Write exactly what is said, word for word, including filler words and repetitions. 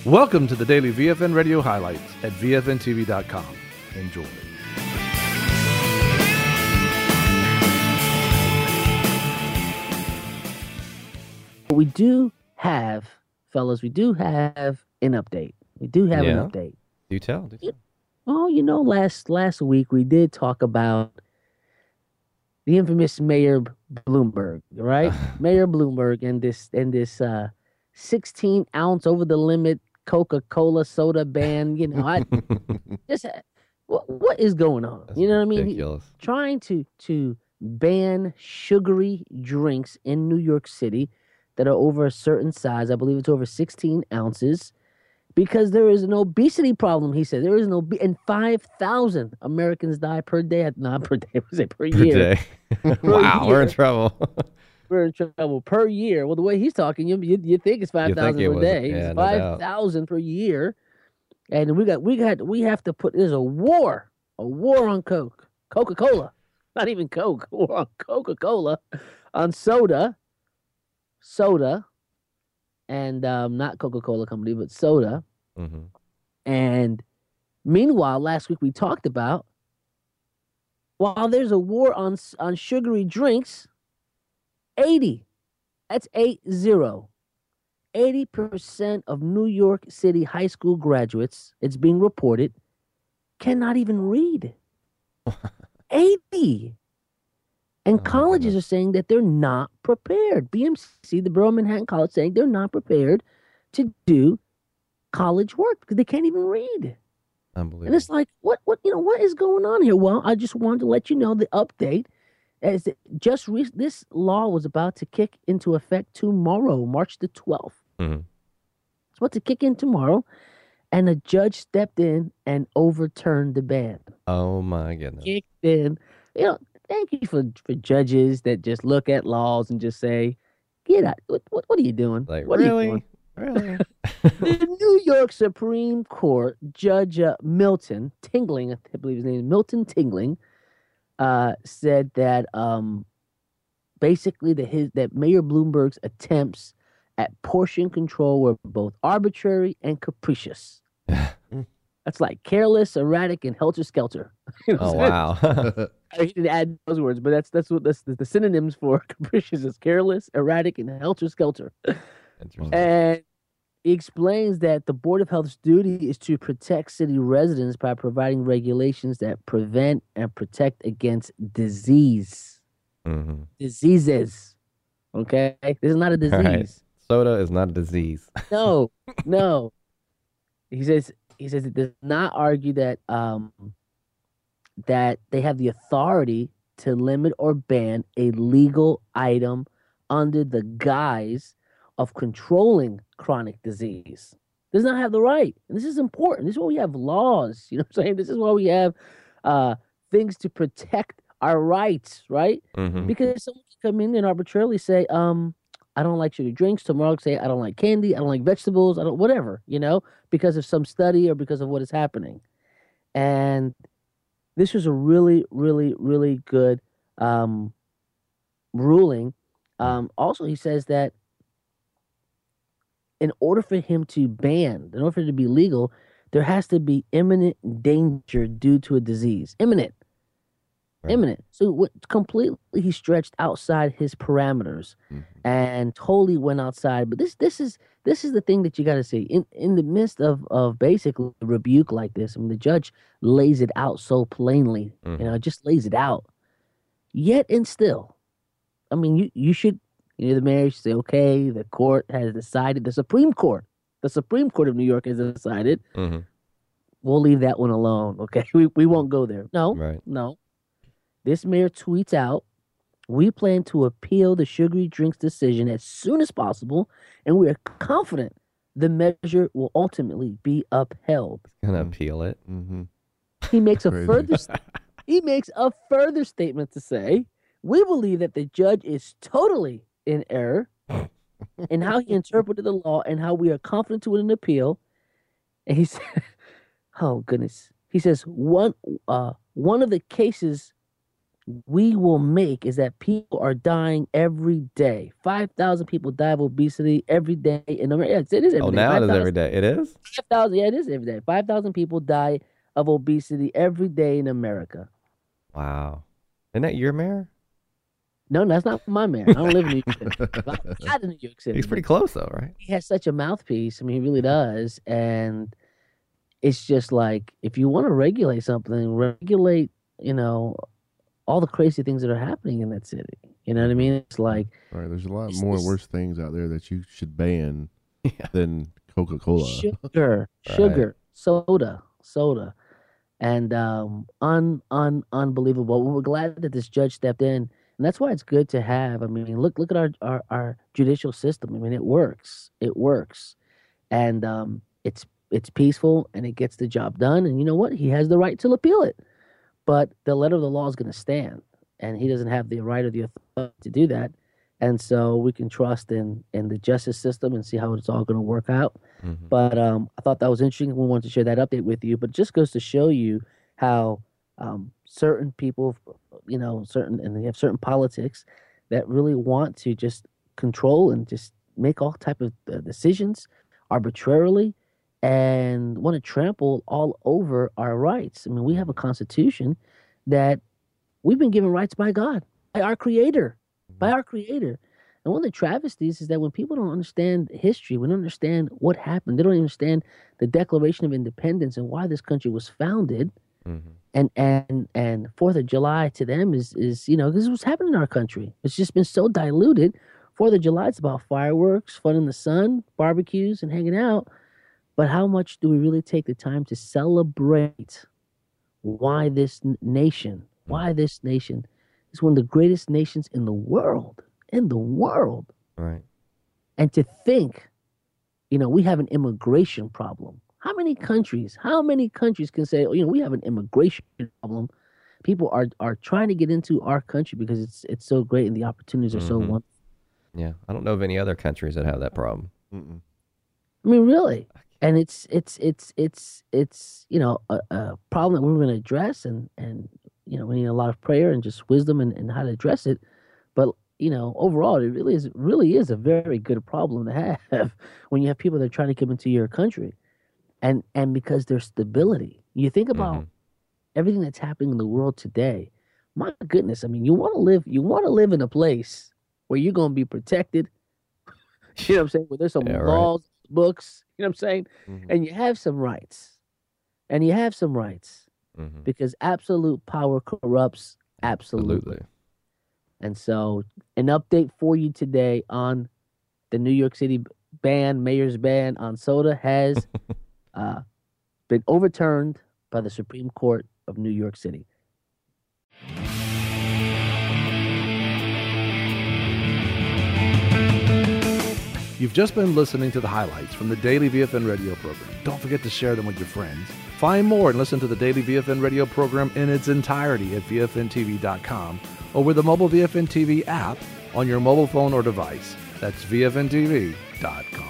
Welcome to the daily V F N Radio highlights at V F N T V dot com. Enjoy. We do have, fellas, we do have an update. We do have Yeah. an update. Do tell. Do tell. Oh, you know, last last week we did talk about the infamous Mayor Bloomberg, right? Mayor Bloomberg and this and this uh, sixteen ounce over the limit Coca-Cola soda ban. You know, I just what what is going on? That's you know what I mean? He- ridiculous. trying to to ban sugary drinks in New York City that are over a certain size. I believe it's over sixteen ounces. Because there is an obesity problem, he said. There is no, and five thousand Americans die per day. Not per day, I would say per, Per year. day. Wow, we're in trouble. We're in trouble per year. Well, the way he's talking, you you, you think it's five You think thousand it per was- day. yeah, It's no doubt. five thousand per year, and we got we got we have to put. There's a war, a war on Coke, Coca Cola, not even Coke, war on Coca Cola, on soda, soda. And um, not Coca-Cola Company, but soda. hmm And meanwhile, last week we talked about while there's a war on on sugary drinks, eighty, that's eight zero, eighty percent of New York City high school graduates, it's being reported, cannot even read. eighty. And Oh, my colleges goodness. are saying that they're not prepared. B M C, the Borough of Manhattan College, saying they're not prepared to do college work because they can't even read. Unbelievable. And it's like, what, what, you know, what is going on here? Well, I just wanted to let you know the update. As it just re- this law was about to kick into effect tomorrow, March the twelfth. Mhm. It's about to kick in tomorrow, and a judge stepped in and overturned the ban. Oh my goodness. Kicked in, you know. Thank you for for judges that just look at laws and just say, "Get out! What what, what are you doing? Like what are you really, doing?" really. The New York Supreme Court Judge uh, Milton Tingling, I believe his name is Milton Tingling, uh, said that um, basically that his that Mayor Bloomberg's attempts at portion control were both arbitrary and capricious. That's like careless, erratic, and helter skelter. You know Oh what I'm saying? wow. I didn't add those words, but that's that's what that's the, the synonyms for capricious is careless, erratic, and helter skelter. Interesting. And he explains that the Board of Health's duty is to protect city residents by providing regulations that prevent and protect against disease. hmm Diseases. Okay? This is not a disease. right. Soda is not a disease. No, no. He says he says it does not argue that um that they have the authority to limit or ban a legal item under the guise of controlling chronic disease. Does not have the right. And this is important. This is why we have laws. You know what I'm saying? This is why we have uh things to protect our rights, right? hmm Because someone can come in and arbitrarily say, um, I don't like sugar drinks. Tomorrow say I don't like candy. I don't like vegetables. I don't whatever, you know, because of some study or because of what is happening. And this was a really, really, really good um, ruling. Um, also, he says that in order for him to ban, in order for it to be legal, there has to be imminent danger due to a disease. Imminent. Right. Imminent. So what completely he stretched outside his parameters Mhm. and totally went outside. But this this is this is the thing that you got to see in in the midst of of basically a rebuke like this. I mean, the judge lays it out so plainly, Mhm. you know, just lays it out. Yet and still, I mean, you you should you know the mayor should say, okay, the court has decided. The Supreme Court, the Supreme Court of New York has decided. hmm We'll leave that one alone. Okay, we we won't go there. No, Right. no. This mayor tweets out, we plan to appeal the sugary drinks decision as soon as possible, and we are confident the measure will ultimately be upheld. Gonna Mm. appeal it. Mm-hmm. He makes a Crazy. further he makes a further statement to say, we believe that the judge is totally in error in how he interpreted the law and how we are confident to win an appeal. And he said, oh goodness. He says one uh one of the cases we will make is that people are dying every day. five thousand people die of obesity every day in America. Yes, it is every Oh, day. now it is five thousand every day. It is? five thousand, yeah, it is every day. five thousand people die of obesity every day in America. Wow. Isn't that your mayor? No, that's not my mayor. I don't live in New York City. But I'm not in New York City. He's pretty close, though, right? He has such a mouthpiece. I mean, he really does. And it's just like, if you want to regulate something, regulate, you know, all the crazy things that are happening in that city. You know what I mean? It's like, Right. There's a lot It's more this- worse things out there that you should ban Yeah. than Coca-Cola. sugar, sugar, soda, soda, and um, un, un, unbelievable. We're glad that this judge stepped in, and that's why it's good to have. I mean, look, look at our, our, our judicial system. I mean, it works, it works, and um, it's it's peaceful and it gets the job done. And you know what? He has the right to appeal it, but the letter of the law is going to stand, and he doesn't have the right or the authority to do that. And so we can trust in in the justice system and see how it's all going to work out. Mm-hmm. But um, I thought that was interesting. We wanted to share that update with you. But it just goes to show you how um, certain people, you know, certain and they have certain politics that really want to just control and just make all type of uh, decisions arbitrarily and want to trample all over our rights. I mean, we have a constitution that we've been given rights by God, by our Creator, by our Creator. And one of the travesties is that when people don't understand history, we don't understand what happened, they don't understand the Declaration of Independence and why this country was founded. Mm-hmm. And and and Fourth of July to them is is you know, this is what's happening in our country. It's just been so diluted. Fourth of July, it's about fireworks, fun in the sun, barbecues, and hanging out. But how much do we really take the time to celebrate why this n- nation, why this nation is one of the greatest nations in the world, in the world, Right. and to think, you know, we have an immigration problem. How many countries, how many countries can say, oh, you know, we have an immigration problem? People are are trying to get into our country because it's it's so great and the opportunities are so Mhm. wonderful. Yeah. I don't know of any other countries that have that problem. Mm-mm. I mean, really. And it's it's it's it's it's you know a, a problem that we're going to address, and and you know we need a lot of prayer and just wisdom and, and how to address it. But you know, overall, it really is really is a very good problem to have when you have people that are trying to come into your country, and and because there's stability. You think about Mhm. everything that's happening in the world today. My goodness, I mean, you want to live you want to live in a place where you're going to be protected. You know what I'm saying? Where there's some Yeah, right. laws, books. You know what I'm saying? Mhm. And you have some rights, and you have some rights Mhm. because absolute power corrupts absolutely. Absolutely. And so, an update for you today on the New York City ban, mayor's ban on soda has uh, been overturned by the Supreme Court of New York City. You've just been listening to the highlights from the Daily V F N radio program. Don't forget to share them with your friends. Find more and listen to the Daily V F N radio program in its entirety at V F N T V dot com or with the mobile V F N T V app on your mobile phone or device. That's V F N T V dot com.